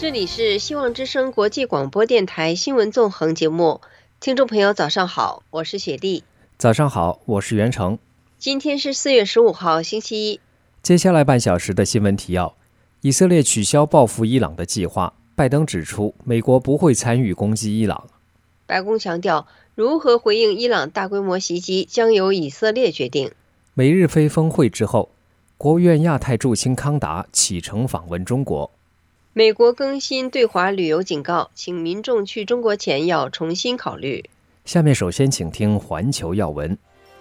这里是希望之声国际广播电台新闻纵横节目，听众朋友早上好，我是雪莉。 早上好，我是袁成。 今天是4月15号星期一。 接下来半小时的新闻提要：以色列取消报复伊朗的计划，拜登指出美国不会参与攻击伊朗。 白宫强调，如何回应伊朗大规模袭击将由以色列决定。 美日非峰会之后，国务院亚太驻青康达启程访问中国。 美国更新对华旅游警告，请民众去中国前要重新考虑。 下面首先请听环球要闻。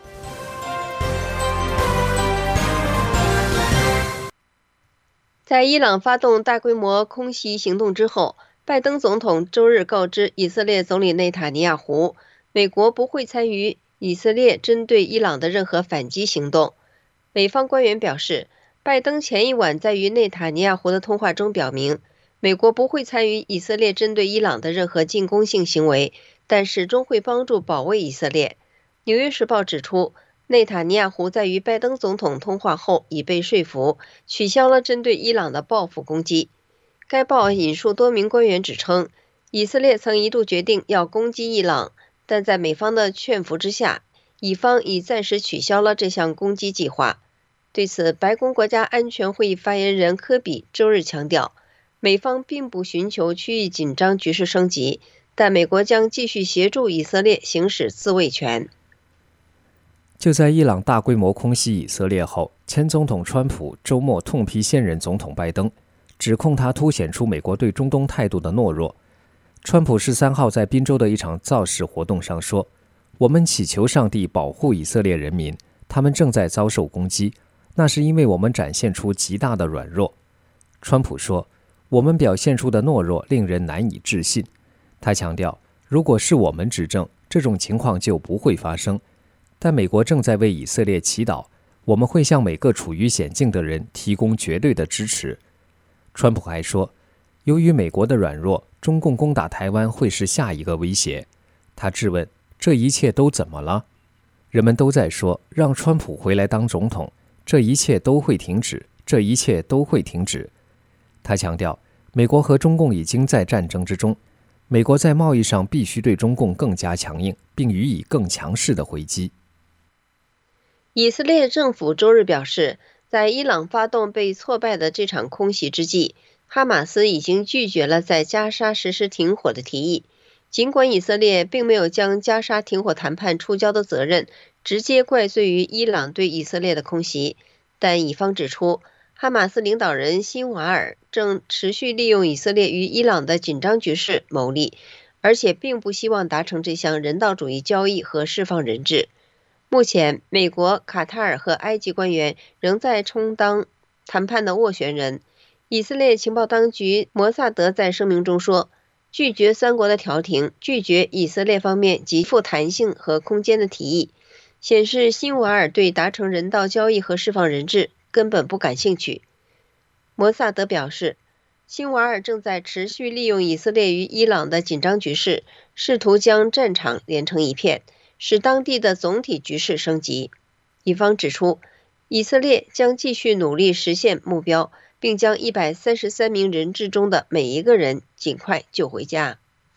在伊朗发动大规模空袭行动之后，拜登总统周日告知以色列总理内塔尼亚胡，美国不会参与以色列针对伊朗的任何反击行动。美方官员表示，拜登前一晚在与内塔尼亚胡的通话中表明，美国不会参与以色列针对伊朗的任何进攻性行为，但始终会帮助保卫以色列。纽约时报指出，内塔尼亚胡在与拜登总统通话后已被说服，取消了针对伊朗的报复攻击。该报引述多名官员指称，以色列曾一度决定要攻击伊朗，但在美方的劝服之下，以方已暂时取消了这项攻击计划。对此，白宫国家安全会议发言人科比周日强调，美方并不寻求区域紧张局势升级，但美国将继续协助以色列行使自卫权。 就在伊朗大规模空袭以色列后，前总统川普周末痛批现任总统拜登，指控他凸显出美国对中东态度的懦弱。川普13号在宾州的一场造势活动上说，我们祈求上帝保护以色列人民，他们正在遭受攻击，那是因为我们展现出极大的软弱。川普说，我们表现出的懦弱令人难以置信。他强调，如果是我们执政，这种情况就不会发生。但美国正在为以色列祈祷，我们会向每个处于险境的人提供绝对的支持。川普还说，由于美国的软弱，中共攻打台湾会是下一个威胁。他质问，这一切都怎么了？人们都在说，让川普回来当总统，这一切都会停止，这一切都会停止。他强调，美国和中共已经在战争之中，美国在贸易上必须对中共更加强硬，并予以更强势的回击。 以色列政府周日表示，在伊朗发动被挫败的这场空袭之际，哈马斯已经拒绝了在加沙实施停火的提议。尽管以色列并没有将加沙停火谈判触礁的责任直接怪罪于伊朗对以色列的空袭，但以方指出，哈马斯领导人辛瓦尔正持续利用以色列与伊朗的紧张局势牟利，而且并不希望达成这项人道主义交易和释放人质。目前，美国、卡塔尔和埃及官员仍在充当谈判的斡旋人。以色列情报当局摩萨德在声明中说，拒绝三国的调停，拒绝以色列方面极富弹性和空间的提议，显示辛瓦尔对达成人道交易和释放人质根本不感兴趣。摩萨德表示，辛瓦尔正在持续利用以色列与伊朗的紧张局势，试图将战场连成一片，使当地的总体局势升级。以方指出，以色列将继续努力实现目标，并将133名人质中的每一个人尽快救回家。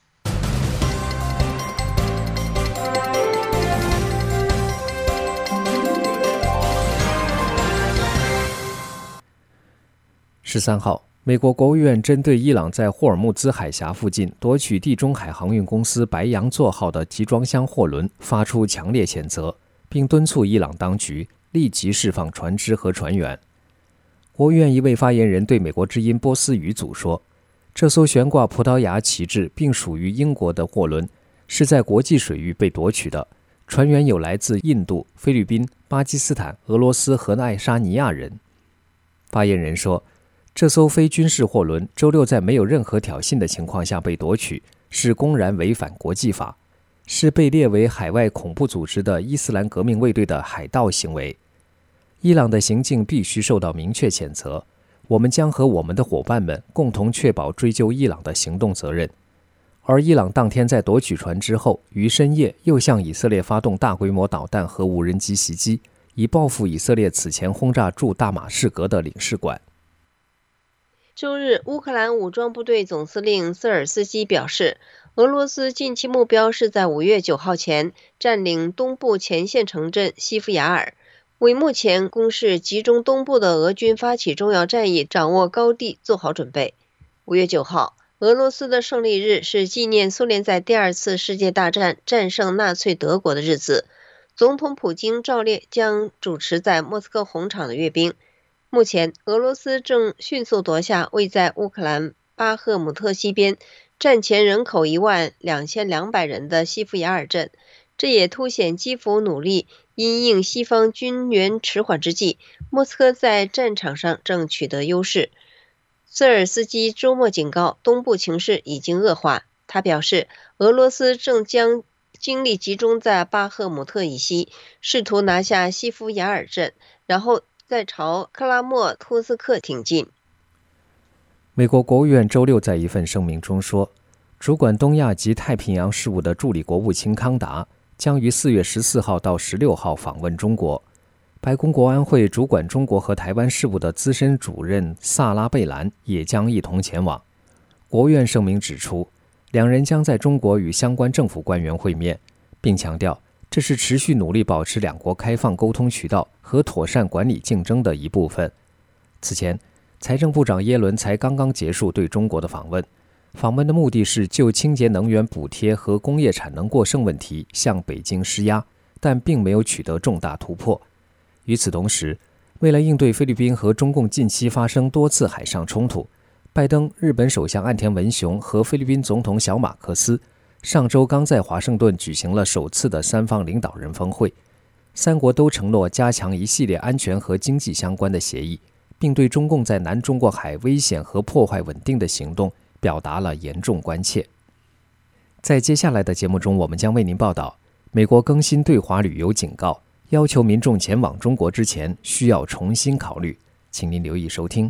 13号，美国国务院针对伊朗在霍尔木兹海峡附近夺取地中海航运公司白羊座号的集装箱货轮发出强烈谴责，并敦促伊朗当局立即释放船只和船员。国务院一位发言人对美国之音波斯语组说，这艘悬挂葡萄牙旗帜并属于英国的货轮是在国际水域被夺取的，船员有来自印度、菲律宾、巴基斯坦、俄罗斯和爱沙尼亚人。发言人说，这艘非军事货轮周六在没有任何挑衅的情况下被夺取，是公然违反国际法，是被列为海外恐怖组织的伊斯兰革命卫队的海盗行为。伊朗的行径必须受到明确谴责，我们将和我们的伙伴们共同确保追究伊朗的行动责任。而伊朗当天在夺取船之后，于深夜又向以色列发动大规模导弹和无人机袭击，以报复以色列此前轰炸驻大马士革的领事馆。 周日，乌克兰武装部队总司令瑟尔斯基表示，俄罗斯近期目标是在5月9号前占领东部前线城镇西夫雅尔，为目前攻势集中东部的俄军发起重要战役掌握高地做好准备。5月9号，俄罗斯的胜利日是纪念苏联在第2次世界大战战胜纳粹德国的日子。总统普京照例将主持在莫斯科红场的阅兵。目前，俄罗斯正迅速夺下位在乌克兰巴赫姆特西边、战前人口12200人的西夫雅尔镇，这也凸显基辅努力因应西方军援迟缓之际，莫斯科在战场上正取得优势。瑟尔斯基周末警告，东部情势已经恶化。他表示，俄罗斯正将精力集中在巴赫姆特以西，试图拿下西夫雅尔镇，然后再朝克拉莫托斯克挺进。 美国国务院周六在一份声明中说，主管东亚及太平洋事务的助理国务卿康达将于4月14号到16号访问中国。白宫国安会主管中国和台湾事务的资深主任萨拉贝兰也将一同前往。国务院声明指出，两人将在中国与相关政府官员会面，并强调这是持续努力保持两国开放沟通渠道和妥善管理竞争的一部分。此前，财政部长耶伦才刚刚结束对中国的访问，访问的目的是就清洁能源补贴和工业产能过剩问题向北京施压，但并没有取得重大突破。与此同时，为了应对菲律宾和中共近期发生多次海上冲突，拜登、日本首相岸田文雄和菲律宾总统小马克思上周刚在华盛顿举行了首次的三方领导人峰会，三国都承诺加强一系列安全和经济相关的协议，并对中共在南中国海危险和破坏稳定的行动表达了严重关切。在接下来的节目中，我们将为您报道美国更新对华旅游警告，要求民众前往中国之前需要重新考虑，请您留意收听。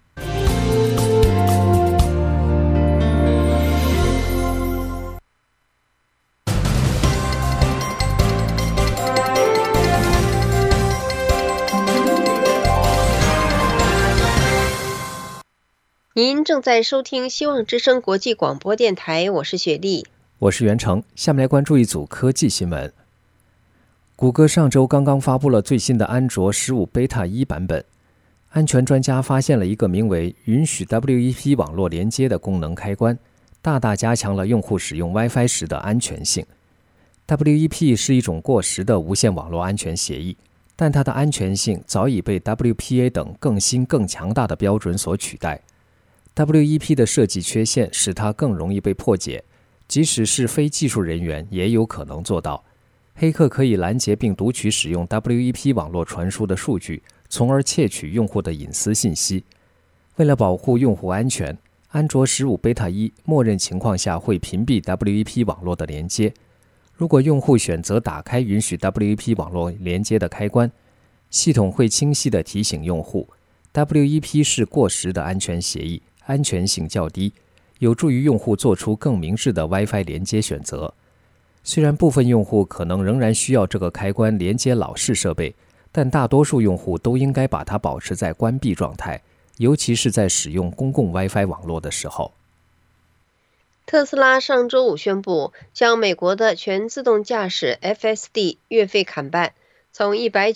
您正在收听希望之声国际广播电台，我是雪莉， 我是袁成。下面来关注一组科技新闻。谷歌上周刚刚发布了最新的安卓15 Beta 1版本，安全专家发现了一个名为允许 WEP 网络连接的功能开关，大大加强了用户使用 Wi-Fi 时的安全性。WEP 是一种过时的无线网络安全协议，但它的安全性早已被 WPA 等更新更强大的标准所取代。WEP 的设计缺陷使它更容易被破解，即使是非技术人员也有可能做到。黑客可以拦截并读取使用 WEP 网络传输的数据，从而窃取用户的隐私信息。为了保护用户安全，安卓15 Beta 1默认情况下会屏蔽 WEP 网络的连接。如果用户选择打开允许 WEP 网络连接的开关，系统会清晰地提醒用户 WEP 是过时的安全协议，安全性较低，有助于用户做出更明智的 Wi-Fi 连接选择。虽然部分用户可能仍然需要这个开关连接老式设备，但大多数用户都应该把它保持在关闭状态，尤其是在使用公共 Wi-Fi 网络的时候。 特斯拉上周五宣布将美国的全自动驾驶 FSD 月费砍半，从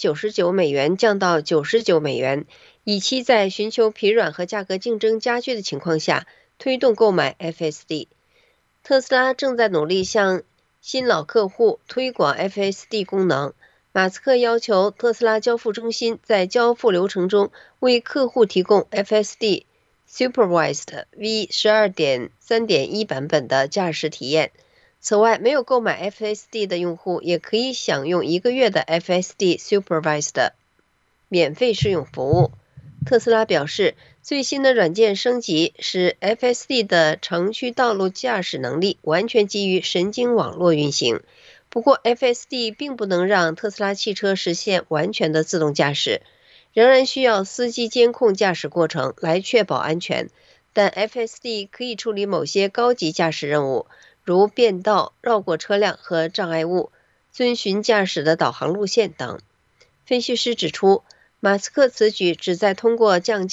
$199降到$99，以期在寻求疲软和价格竞争加剧的情况下推动购买 FSD。特斯拉正在努力向新老客户推广 FSD 功能。马斯克要求特斯拉交付中心在交付流程中为客户提供 FSD Supervised V12.3.1 版本的驾驶体验。此外，没有购买 FSD 的用户也可以享用1个月的 FSD Supervised 免费试用服务。特斯拉表示，最新的软件升级使 FSD 的城区道路驾驶能力完全基于神经网络运行。不过 FSD 并不能让特斯拉汽车实现完全的自动驾驶，仍然需要司机监控驾驶过程来确保安全。但 FSD 可以处理某些高级驾驶任务，如变道、绕过车辆和障碍物、遵循驾驶的导航路线等。分析师指出，马斯克此举旨在通过降价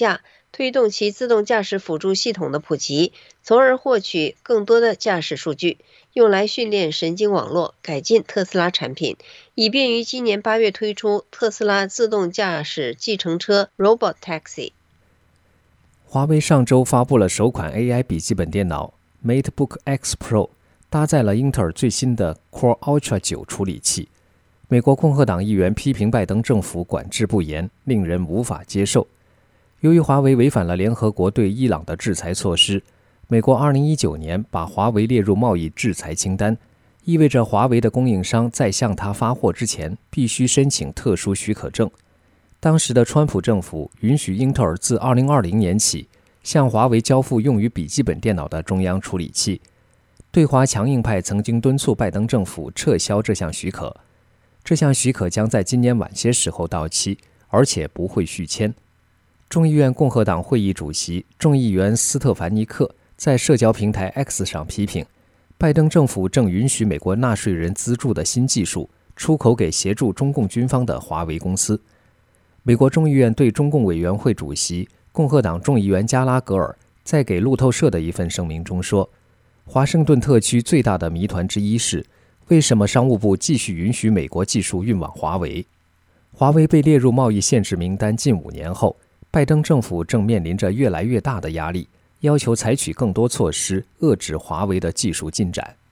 推动其自动驾驶辅助系统的普及，从而获取更多的驾驶数据，用来训练神经网络，改进特斯拉产品，以便于今年8月推出特斯拉自动驾驶计程车 Robot Taxi。 华为上周发布了首款 AI 笔记本电脑 MateBook X Pro， 搭载了英特尔最新的 Core Ultra 9处理器。美国共和党议员批评拜登政府管制不严，令人无法接受。由于华为违反了联合国对伊朗的制裁措施，美国2019年把华为列入贸易制裁清单，意味着华为的供应商在向他发货之前必须申请特殊许可证。当时的川普政府允许英特尔自2020年起向华为交付用于笔记本电脑的中央处理器。对华强硬派曾经敦促拜登政府撤销这项许可，这项许可将在今年晚些时候到期，而且不会续签。众议院共和党会议主席众议员斯特凡尼克在社交平台 X 上批评，拜登政府正允许美国纳税人资助的新技术出口给协助中共军方的华为公司。美国众议院对中共委员会主席共和党众议员加拉格尔在给路透社的一份声明中说，华盛顿特区最大的谜团之一是，为什么商务部继续允许美国技术运往华为？华为被列入贸易限制名单近5年后，拜登政府正面临着越来越大的压力，要求采取更多措施遏制华为的技术进展。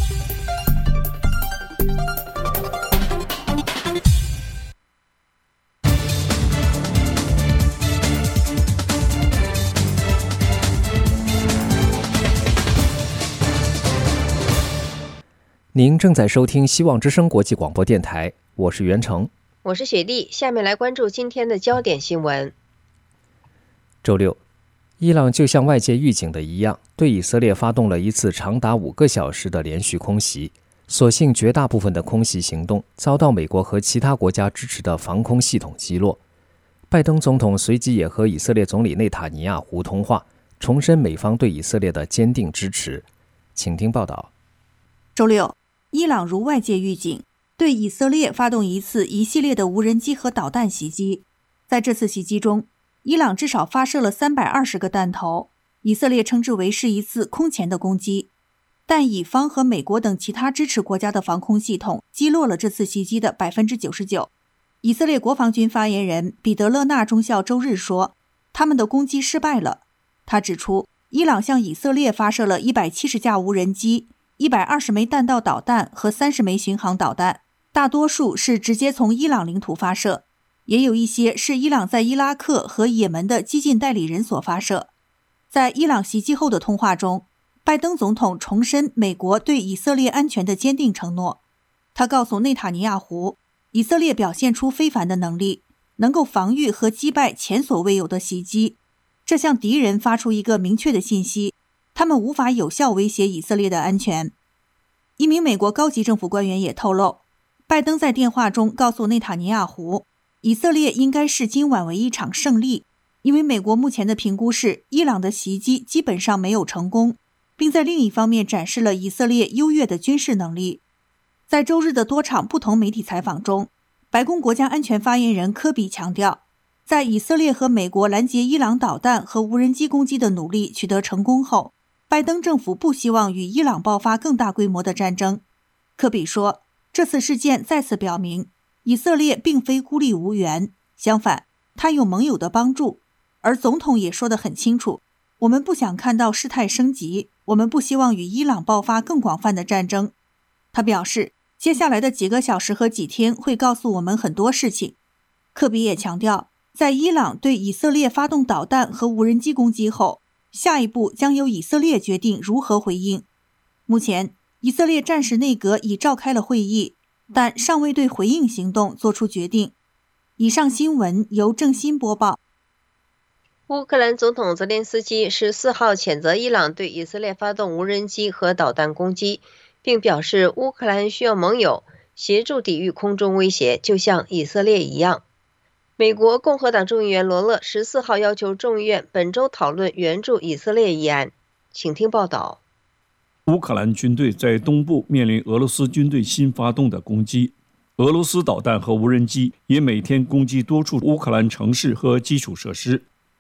您正在收听希望之声国际广播电台，我是袁成， 我是雪莉。下面来关注今天的焦点新闻。 周六，伊朗就像外界预警的一样，对以色列发动了一次长达5个小时的连续空袭。所幸绝大部分的空袭行动遭到美国和其他国家支持的防空系统击落。拜登总统随即也和以色列总理内塔尼亚胡通话，重申美方对以色列的坚定支持。请听报道。 周六，伊朗如外界预警，对以色列发动一系列的无人机和导弹袭击。在这次袭击中，伊朗至少发射了320个弹头，以色列称之为是一次空前的攻击。但以方和美国等其他支持国家的防空系统击落了这次袭击的 99%。以色列国防军发言人彼得勒纳中校周日说，他们的攻击失败了。他指出，伊朗向以色列发射了170架无人机、120枚弹道导弹和30枚巡航导弹，大多数是直接从伊朗领土发射，也有一些是伊朗在伊拉克和也门的激进代理人所发射。在伊朗袭击后的通话中，拜登总统重申美国对以色列安全的坚定承诺。他告诉内塔尼亚胡，以色列表现出非凡的能力，能够防御和击败前所未有的袭击。这向敌人发出一个明确的信息，他们无法有效威胁以色列的安全。一名美国高级政府官员也透露，拜登在电话中告诉内塔尼亚胡，以色列应该视今晚为一场胜利，因为美国目前的评估是伊朗的袭击基本上没有成功，并在另一方面展示了以色列优越的军事能力。在周日的多场不同媒体采访中，白宫国家安全发言人科比强调，在以色列和美国拦截伊朗导弹和无人机攻击的努力取得成功后，拜登政府不希望与伊朗爆发更大规模的战争。科比说，这次事件再次表明，以色列并非孤立无援，相反，他有盟友的帮助。而总统也说得很清楚，我们不想看到事态升级，我们不希望与伊朗爆发更广泛的战争。他表示，接下来的几个小时和几天会告诉我们很多事情。科比也强调，在伊朗对以色列发动导弹和无人机攻击后，下一步将由以色列决定如何回应。目前，以色列战时内阁已召开了会议，但尚未对回应行动作出决定。以上新闻由郑欣播报。 乌克兰总统泽连斯基14号谴责伊朗对以色列发动无人机和导弹攻击，并表示乌克兰需要盟友协助抵御空中威胁，就像以色列一样。美国共和党众议员罗勒14号要求众议院本周讨论援助以色列议案。请听报道。 乌克兰军队在东部面临俄罗斯军队新发动的攻击，俄罗斯导弹和无人机也每天攻击多处乌克兰城市和基础设施。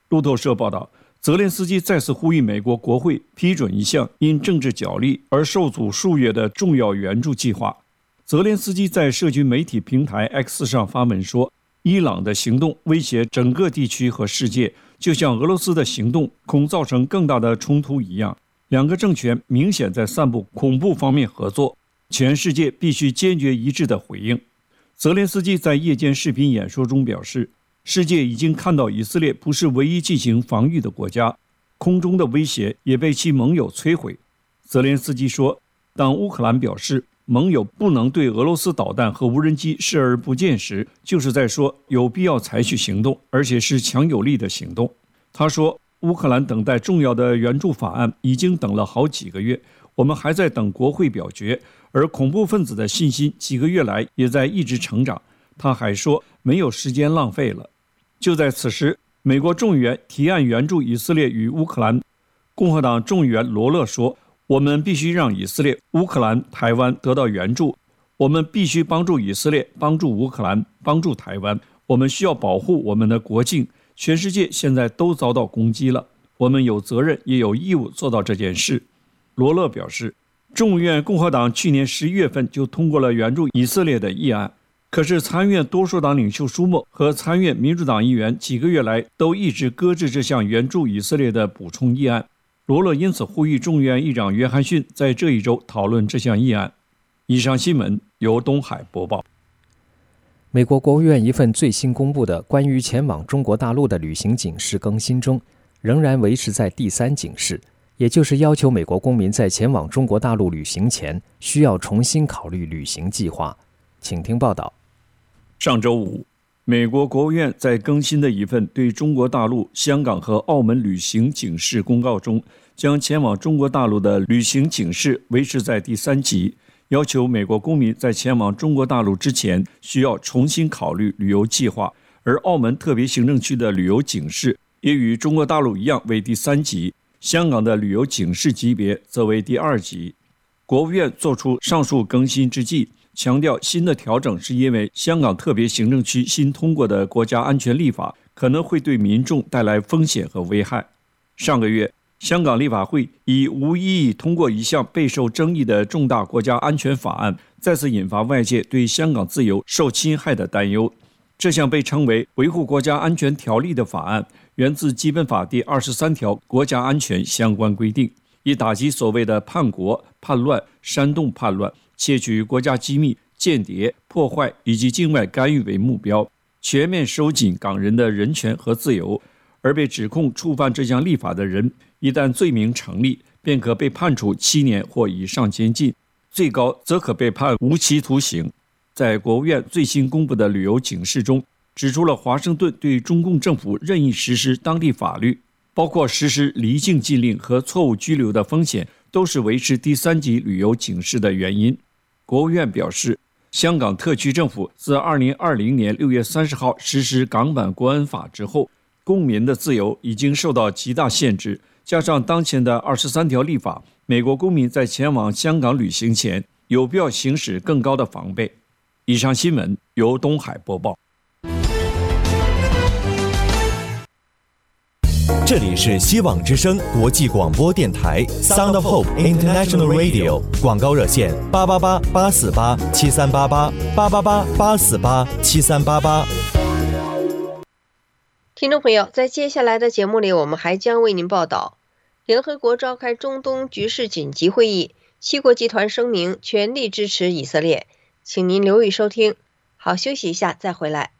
路透社报道，泽连斯基再次呼吁美国国会批准一项因政治角力而受阻数月的重要援助计划。泽连斯基在社群媒体平台 X 上发文说，伊朗的行动威胁整个地区和世界，就像俄罗斯的行动恐造成更大的冲突一样。两个政权明显在散布恐怖方面合作，全世界必须坚决一致地回应。泽连斯基在夜间视频演说中表示，世界已经看到以色列不是唯一进行防御的国家，空中的威胁也被其盟友摧毁。泽连斯基说，当乌克兰表示盟友不能对俄罗斯导弹和无人机视而不见时，就是在说有必要采取行动，而且是强有力的行动。他说，乌克兰等待重要的援助法案已经等了好几个月，我们还在等国会表决，而恐怖分子的信心几个月来也在一直成长。他还说，没有时间浪费了。就在此时，美国众议员提案援助以色列与乌克兰。共和党众议员罗勒说，我们必须让以色列、乌克兰、台湾得到援助，我们必须帮助以色列，帮助乌克兰，帮助台湾，我们需要保护我们的国境。全世界现在都遭到攻击了，我们有责任也有义务做到这件事。罗勒表示，众议院共和党去年11月份就通过了援助以色列的议案，可是参院多数党领袖舒默和参院民主党议员几个月来都一直搁置这项援助以色列的补充议案。罗勒因此呼吁众议院议长约翰逊在这一周讨论这项议案。以上新闻由东海播报。 美国国务院一份最新公布的关于前往中国大陆的旅行警示更新中，仍然维持在第3警示，也就是要求美国公民在前往中国大陆旅行前需要重新考虑旅行计划。请听报道。 上周五，美国国务院在更新的一份对中国大陆、香港和澳门旅行警示公告中，将前往中国大陆的旅行警示维持在第3级，要求美国公民在前往中国大陆之前需要重新考虑旅游计划，而澳门特别行政区的旅游警示也与中国大陆一样为第3级，香港的旅游警示级别则为第2级。国务院作出上述更新之际，强调新的调整是因为香港特别行政区新通过的国家安全立法可能会对民众带来风险和危害。上个月，香港立法会以无异议通过一项备受争议的重大国家安全法案，再次引发外界对香港自由受侵害的担忧。这项被称为维护国家安全条例的法案，源自基本法第23条国家安全相关规定，以打击所谓的叛国、叛乱、煽动叛乱、窃取国家机密、间谍、破坏以及境外干预为目标，全面收紧港人的人权和自由。而被指控触犯这项立法的人，一旦罪名成立，便可被判处7年或以上监禁，最高则可被判无期徒刑。在国务院最新公布的旅游警示中，指出了华盛顿对中共政府任意实施当地法律，包括实施离境禁令和错误拘留的风险，都是维持第3级旅游警示的原因。国务院表示，香港特区政府自2020年6月30号实施港版国安法之后，公民的自由已经受到极大限制，加上当前的23条立法，美国公民在前往香港旅行前有必要行使更高的防备。以上新闻由东海播报。 这里是希望之声国际广播电台 Sound of Hope International Radio， 广告热线888-848-7388，888-848-7388。 听众朋友，在接下来的节目里，我们还将为您报道，联合国召开中东局势紧急会议，7国集团声明全力支持以色列。请您留意收听。好，休息一下再回来。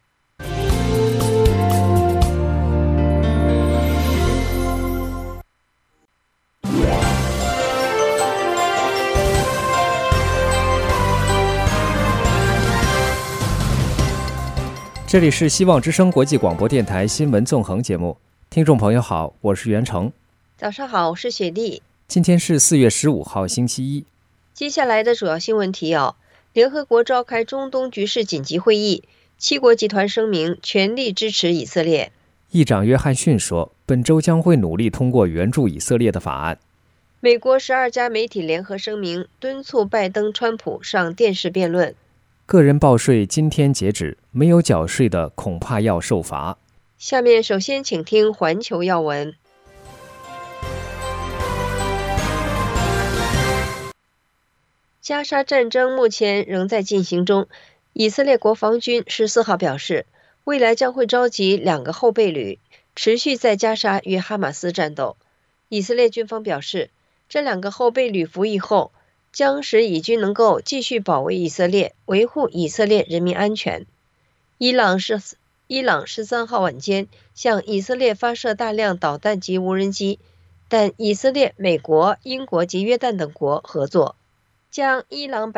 这里是希望之声国际广播电台新闻纵横节目，听众朋友好，我是袁成。 早上好，我是雪莉。 今天是4月15号星期一。 接下来的主要新闻提要：联合国召开中东局势紧急会议，7国集团声明全力支持以色列。 议长约翰逊说，本周将会努力通过援助以色列的法案。 美国12家媒体联合声明，敦促拜登、川普上电视辩论。 个人报税今天截止，没有缴税的恐怕要受罚。 下面首先请听环球要闻。加沙战争目前仍在进行中，以色列国防军14号表示，未来将会召集2个后备旅，持续在加沙与哈马斯战斗。以色列军方表示，这2个后备旅服役后，将使以军能够继续保卫以色列，维护以色列人民安全。伊朗13号晚间向以色列发射大量导弹及无人机，但以色列、美国、英国及约旦等国合作，将伊朗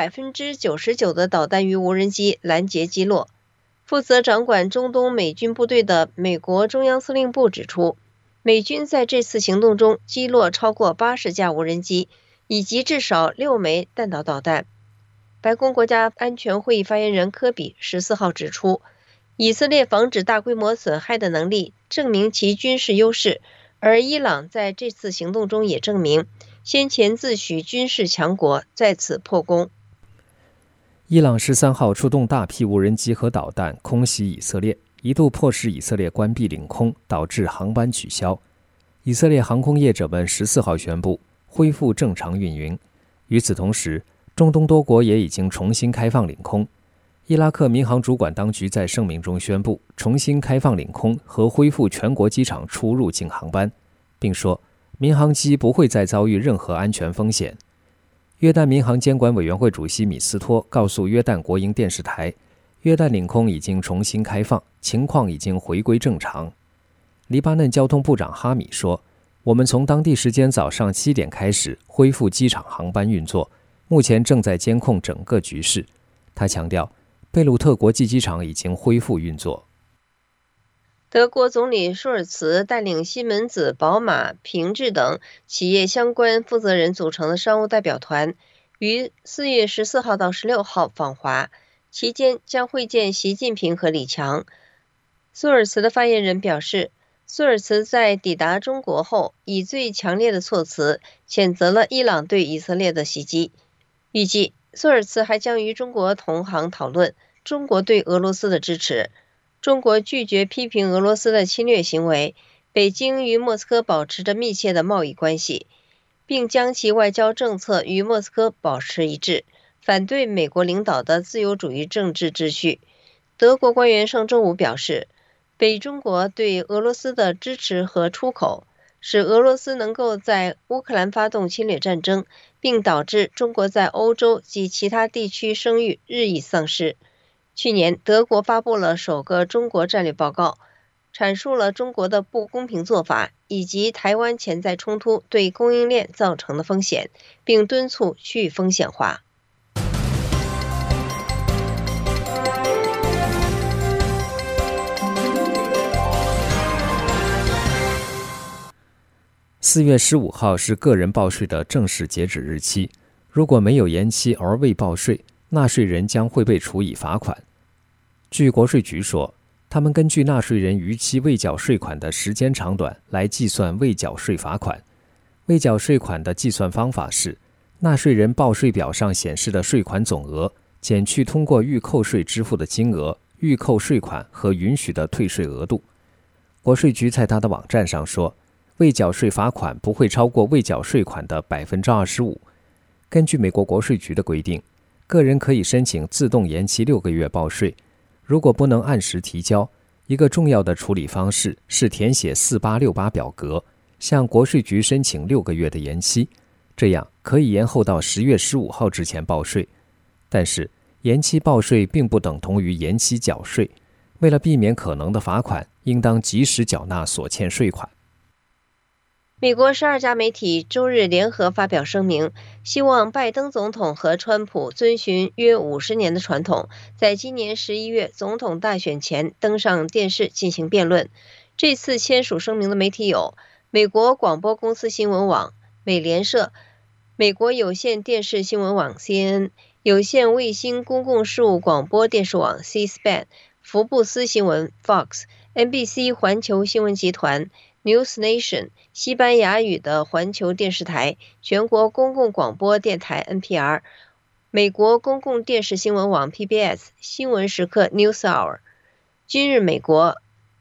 99%的导弹与无人机拦截击落。负责掌管中东美军部队的美国中央司令部指出，美军在这次行动中击落超过80架无人机，以及至少6枚弹道导弹。白宫国家安全会议发言人科比14号指出，以色列防止大规模损害的能力证明其军事优势，而伊朗在这次行动中也证明先前自诩军事强国再次破功。 伊朗13号出动大批无人机和导弹空袭以色列，一度迫使以色列关闭领空，导致航班取消。以色列航空业者们14号宣布恢复正常运营。与此同时，中东多国也已经重新开放领空。伊拉克民航主管当局在声明中宣布重新开放领空和恢复全国机场出入境航班，并说民航机不会再遭遇任何安全风险。约旦民航监管委员会主席米斯托告诉约旦国营电视台，约旦领空已经重新开放，情况已经回归正常。黎巴嫩交通部长哈米说，我们从当地时间早上7点开始恢复机场航班运作，目前正在监控整个局势。他强调，贝鲁特国际机场已经恢复运作。 德国总理舒尔茨带领西门子、宝马、平治等企业相关负责人组成的商务代表团，于4月14号到16号访华，期间将会见习近平和李强。舒尔茨的发言人表示，舒尔茨在抵达中国后，以最强烈的措辞谴责了伊朗对以色列的袭击。预计舒尔茨还将与中国同行讨论中国对俄罗斯的支持。中国拒绝批评俄罗斯的侵略行为，北京与莫斯科保持着密切的贸易关系，并将其外交政策与莫斯科保持一致，反对美国领导的自由主义政治秩序。德国官员上周五表示，北中国对俄罗斯的支持和出口，使俄罗斯能够在乌克兰发动侵略战争，并导致中国在欧洲及其他地区声誉日益丧失。去年，德国发布了首个中国战略报告，阐述了中国的不公平做法以及台湾潜在冲突对供应链造成的风险，并敦促去风险化。 4月15号是个人报税的正式截止日期，如果没有延期而未报税，纳税人将会被处以罚款。据国税局说，他们根据纳税人逾期未缴税款的时间长短来计算未缴税罚款。未缴税款的计算方法是，纳税人报税表上显示的税款总额减去通过预扣税支付的金额、预扣税款和允许的退税额度。国税局在他的网站上说，未缴税罚款不会超过未缴税款的 25%。 根据美国国税局的规定，个人可以申请自动延期6个月报税。如果不能按时提交，一个重要的处理方式是填写4868表格，向国税局申请6个月的延期，这样可以延后到10月15号之前报税。但是，延期报税并不等同于延期缴税，为了避免可能的罚款，应当及时缴纳所欠税款。 美国12家媒体周日联合发表声明，希望拜登总统和川普遵循约50年的传统，在今年11月总统大选前登上电视进行辩论。这次签署声明的媒体有美国广播公司新闻网、美联社、美国有线电视新闻网 CNN、有线卫星公共事务广播电视网 C-SPAN、福布斯新闻 Fox、NBC 环球新闻集团、News Nation、西班牙语的环球电视台、全国公共广播电台 NPR、美国公共电视新闻网 PBS、新闻时刻 NewsHour。今日美国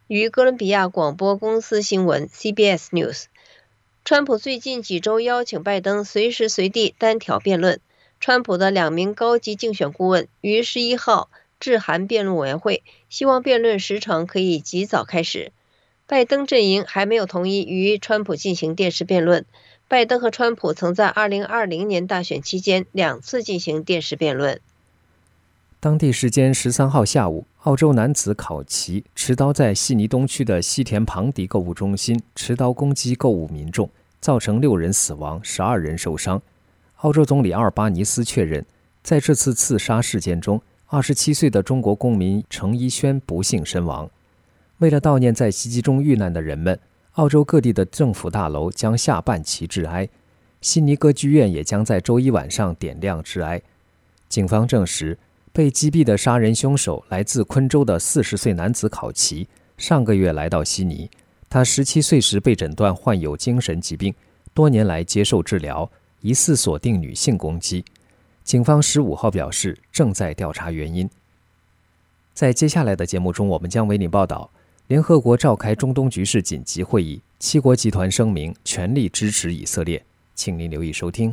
与哥伦比亚广播公司新闻 CBS News。川普最近几周邀请拜登随时随地单挑辩论。川普的2名高级竞选顾问于11号致函辩论委员会，希望辩论时程可以及早开始。拜登阵营还没有同意与川普进行电视辩论。拜登和川普曾在2020年大选期间2次进行电视辩论。 当地时间13号下午，澳洲男子考奇持刀在悉尼东区的西田庞迪购物中心持刀攻击购物民众，造成6人死亡，12人受伤。澳洲总理阿尔巴尼斯确认，在这次刺杀事件中，27岁的中国公民程一轩不幸身亡。为了悼念在袭击中遇难的人们，澳洲各地的政府大楼将下半旗致哀，悉尼歌剧院也将在周一晚上点亮致哀。警方证实，被击毙的杀人凶手来自昆州的40岁男子考奇，上个月来到悉尼。他17岁时被诊断患有精神疾病，多年来接受治疗，疑似锁定女性攻击。警方15号表示，正在调查原因。在接下来的节目中，我们将为您报道：联合国召开中东局势紧急会议，7国集团声明全力支持以色列。请您留意收听。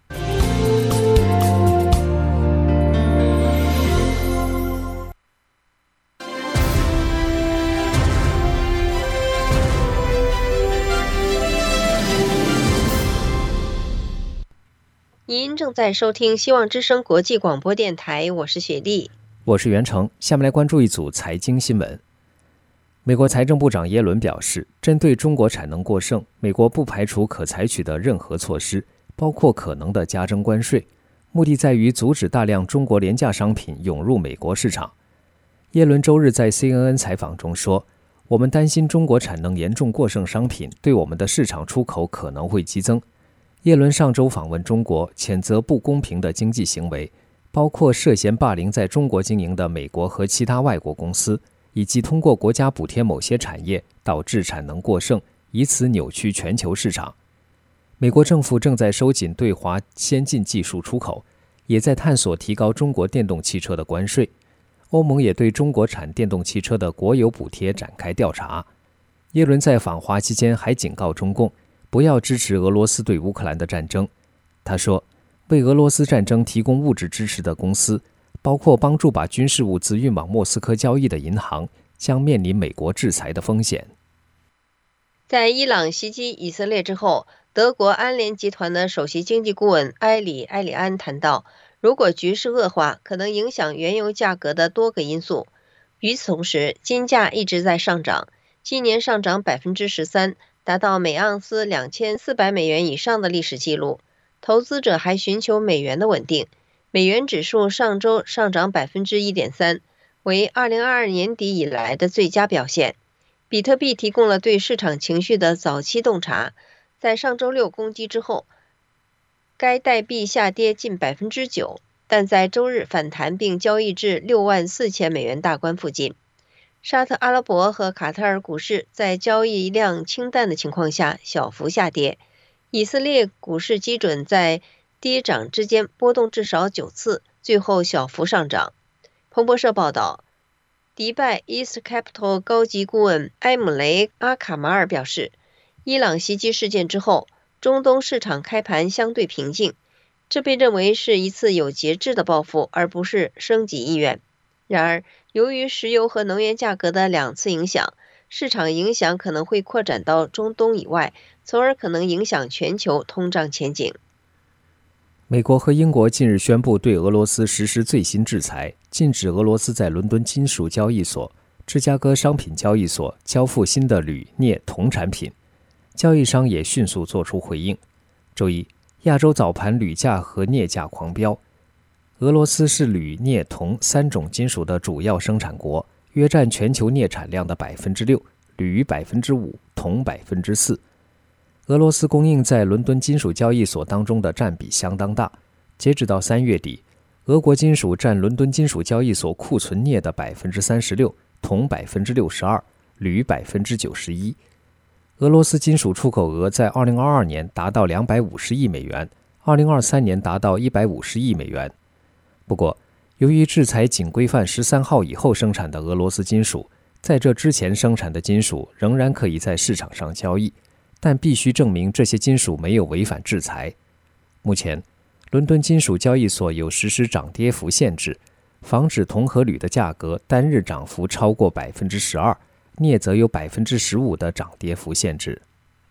您正在收听希望之声国际广播电台，我是雪莉， 我是袁成。下面来关注一组财经新闻。美国财政部长耶伦表示，针对中国产能过剩，美国不排除可采取的任何措施，包括可能的加征关税，目的在于阻止大量中国廉价商品涌入美国市场。耶伦周日在 CNN 采访中说，我们担心中国产能严重过剩商品对我们的市场出口可能会激增。耶伦上周访问中国，谴责不公平的经济行为，包括涉嫌霸凌在中国经营的美国和其他外国公司，以及通过国家补贴某些产业导致产能过剩，以此扭曲全球市场。美国政府正在收紧对华先进技术出口，也在探索提高中国电动汽车的关税。欧盟也对中国产电动汽车的国有补贴展开调查。耶伦在访华期间还警告中共，不要支持俄罗斯对乌克兰的战争。他说，为俄罗斯战争提供物质支持的公司，包括帮助把军事物资运往莫斯科交易的银行，将面临美国制裁的风险。 在伊朗袭击以色列之后，德国安联集团的首席经济顾问埃里安谈到，如果局势恶化，可能影响原油价格的多个因素。与此同时，金价一直在上涨，今年上涨 13%， 达到每盎司2400美元以上的历史记录。投资者还寻求美元的稳定，美元指数上周上涨 1.3%， 为2022年底以来的最佳表现。比特币提供了对市场情绪的早期洞察，在上周六攻击之后，该代币下跌近 9%， 但在周日反弹并交易至64000美元大关附近。沙特阿拉伯和卡塔尔股市在交易量清淡的情况下小幅下跌，以色列股市基准在跌涨之间波动至少9次，最后小幅上涨。彭博社报道，迪拜 East Capital 高级顾问埃姆雷阿卡马尔表示，伊朗袭击事件之后，中东市场开盘相对平静，这被认为是一次有节制的报复，而不是升级意愿。然而，由于石油和能源价格的2次影响，市场影响可能会扩展到中东以外，从而可能影响全球通胀前景。 美国和英国近日宣布对俄罗斯实施最新制裁，禁止俄罗斯在伦敦金属交易所、芝加哥商品交易所交付新的铝、镍、铜产品。交易商也迅速做出回应。周一，亚洲早盘铝价和镍价狂飙。俄罗斯是铝、镍、铜3种金属的主要生产国，约占全球镍产量的 6%， 铝 5%， 铜 4%。俄罗斯供应在伦敦金属交易所当中的占比相当大。截止到3月底，俄国金属占伦敦金属交易所库存镍的 36%， 铜 62%， 铝 91%。俄罗斯金属出口额在2022年达到250亿美元，2023年达到150亿美元。不过，由于制裁仅规范13号以后生产的俄罗斯金属， 在这之前生产的金属仍然可以在市场上交易，但必须证明这些金属没有违反制裁。目前，伦敦金属交易所有实施涨跌幅限制，防止铜和铝的价格单日涨幅超过 12%， 镍则有 15% 的涨跌幅限制。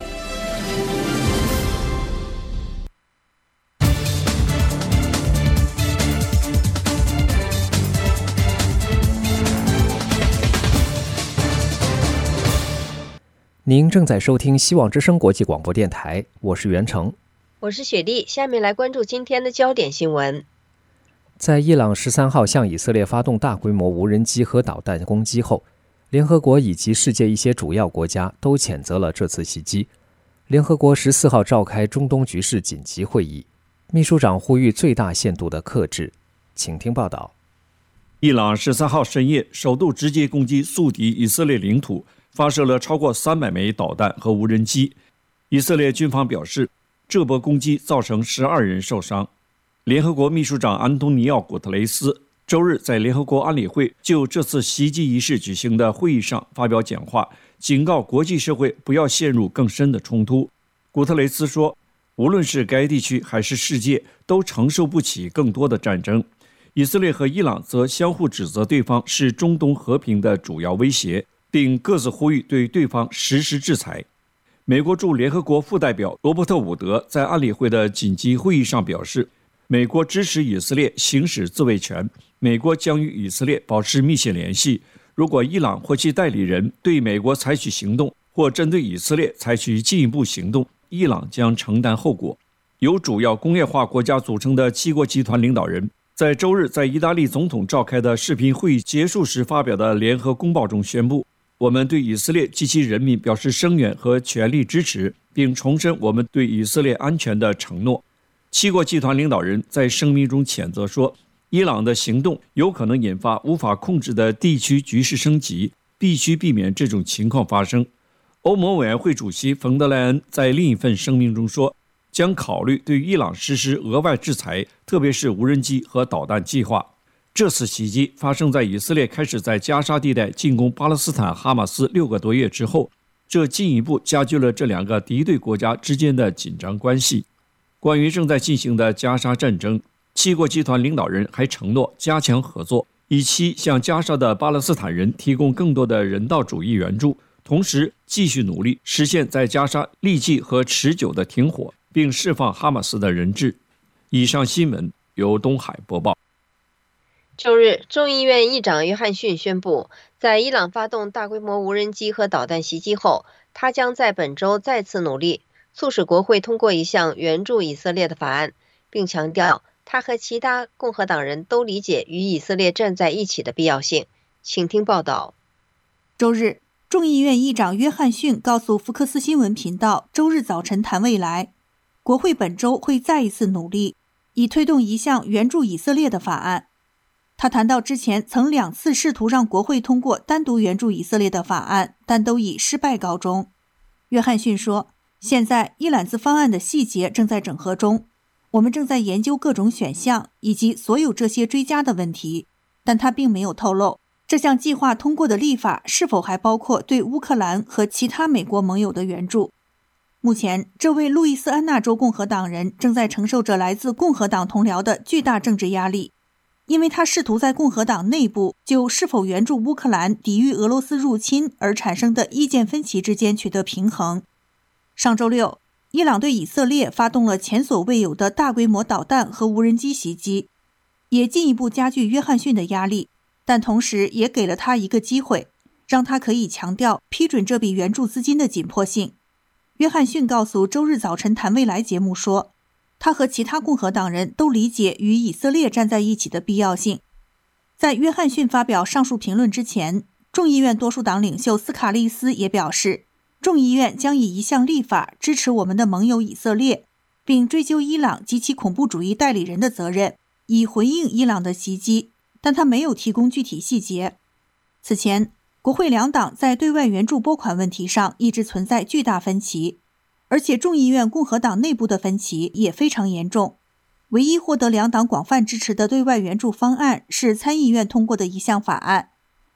您正在收听希望之声国际广播电台，我是袁成， 我是雪莉。下面来关注今天的焦点新闻。 在伊朗13号向以色列发动大规模无人机和导弹攻击后，联合国以及世界一些主要国家都谴责了这次袭击。联合国14号召开中东局势紧急会议，秘书长呼吁最大限度的克制。请听报道。 伊朗13号深夜首度直接攻击宿敌以色列领土，发射了超过300枚导弹和无人机。以色列军方表示，这波攻击造成12人受伤。联合国秘书长安东尼奥·古特雷斯周日在联合国安理会就这次袭击仪式举行的会议上发表讲话，警告国际社会不要陷入更深的冲突。古特雷斯说，无论是该地区还是世界，都承受不起更多的战争。以色列和伊朗则相互指责对方是中东和平的主要威胁，并各自呼吁对对方实施制裁。美国驻联合国副代表罗伯特·伍德在安理会的紧急会议上表示，美国支持以色列行使自卫权，美国将与以色列保持密切联系。如果伊朗或其代理人对美国采取行动，或针对以色列采取进一步行动，伊朗将承担后果。由主要工业化国家组成的七国集团领导人在周日在意大利总统召开的视频会议结束时发表的联合公报中宣布，我们对以色列及其人民表示声援和全力支持，并重申我们对以色列安全的承诺。七国集团领导人在声明中谴责说，伊朗的行动有可能引发无法控制的地区局势升级，必须避免这种情况发生。欧盟委员会主席冯德莱恩在另一份声明中说，将考虑对伊朗实施额外制裁，特别是无人机和导弹计划。这次袭击发生在以色列开始在加沙地带进攻巴勒斯坦哈马斯6个多月之后，这进一步加剧了这两个敌对国家之间的紧张关系。关于正在进行的加沙战争，七国集团领导人还承诺加强合作，以期向加沙的巴勒斯坦人提供更多的人道主义援助，同时继续努力实现在加沙立即和持久的停火，并释放哈马斯的人质。以上新闻由东海播报。 周日，众议院议长约翰逊宣布，在伊朗发动大规模无人机和导弹袭击后，他将在本周再次努力促使国会通过一项援助以色列的法案，并强调他和其他共和党人都理解与以色列站在一起的必要性。请听报道。 周日，众议院议长约翰逊告诉福克斯新闻频道，周日早晨谈未来，国会本周会再一次努力，以推动一项援助以色列的法案。他谈到之前曾2次试图让国会通过单独援助以色列的法案，但都以失败告终。约翰逊说，现在一揽子方案的细节正在整合中，我们正在研究各种选项以及所有这些追加的问题，但他并没有透露这项计划通过的立法是否还包括对乌克兰和其他美国盟友的援助。目前，这位路易斯安那州共和党人正在承受着来自共和党同僚的巨大政治压力，因为他试图在共和党内部就是否援助乌克兰抵御俄罗斯入侵而产生的意见分歧之间取得平衡。上周六，伊朗对以色列发动了前所未有的大规模导弹和无人机袭击，也进一步加剧约翰逊的压力，但同时也给了他一个机会，让他可以强调批准这笔援助资金的紧迫性。约翰逊告诉周日早晨谈未来节目说，他和其他共和党人都理解与以色列站在一起的必要性。在约翰逊发表上述评论之前，众议院多数党领袖斯卡利斯也表示，众议院将以一项立法支持我们的盟友以色列，并追究伊朗及其恐怖主义代理人的责任，以回应伊朗的袭击，但他没有提供具体细节。此前，国会两党在对外援助拨款问题上一直存在巨大分歧，而且众议院共和党内部的分歧也非常严重。唯一获得两党广泛支持的对外援助方案是参议院通过的一项法案，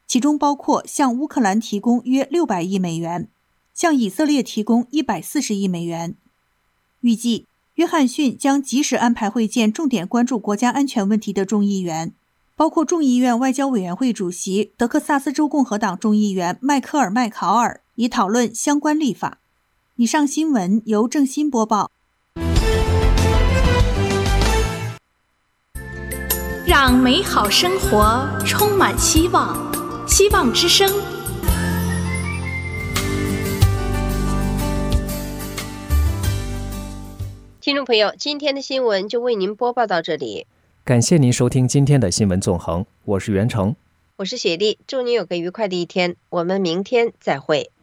其中包括向乌克兰提供约600亿美元，向以色列提供140亿美元。预计约翰逊将及时安排会见重点关注国家安全问题的众议员，包括众议院外交委员会主席德克萨斯州共和党众议员迈克尔·麦考尔，以讨论相关立法。以上新闻由郑欣播报。 让美好生活充满希望，希望之声。 听众朋友，今天的新闻就为您播报到这里。 感谢您收听今天的新闻纵横，我是袁成， 我是雪莉，祝您有个愉快的一天，我们明天再会。